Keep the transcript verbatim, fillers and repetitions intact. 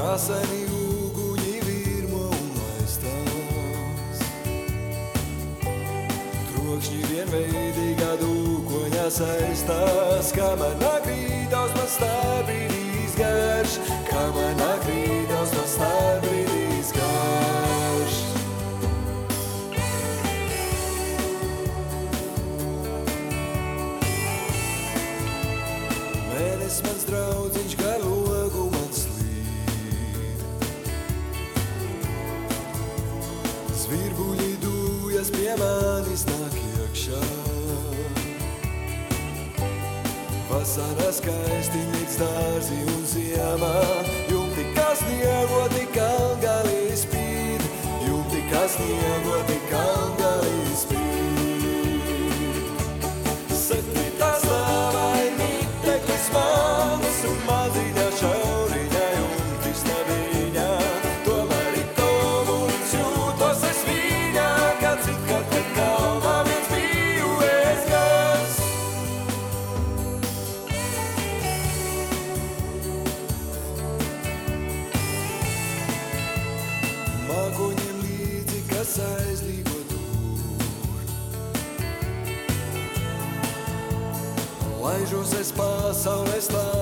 Asani uguņi virmo un maistās. Trokšņi vienveidīgā dūkoņā saistās, kamēr nāk rītaus man stāvbrīdīs garš, kamēr nāk rītaus man stāvbrīdīs garš. Mēnes mans draudziņš gar logu man slīd. Zvirbuļi dūjas pie manis nāk iekšā. Vasarā skaisti miks dārzi un ziemā, jumti kā sniegoti kalngalī spīd, jumti kā sniegoti kalngalī spīd. Septītā stāvā ir miteklis mans un maziņā šauriņā jumti stabiņā, tomēr ir tomuļs jūtos es viņā, kad citkārt, kad kalnā viens biju es gars. Mākoņiem līdzi, kas aizlīgo tur, laižos es pasaules lā.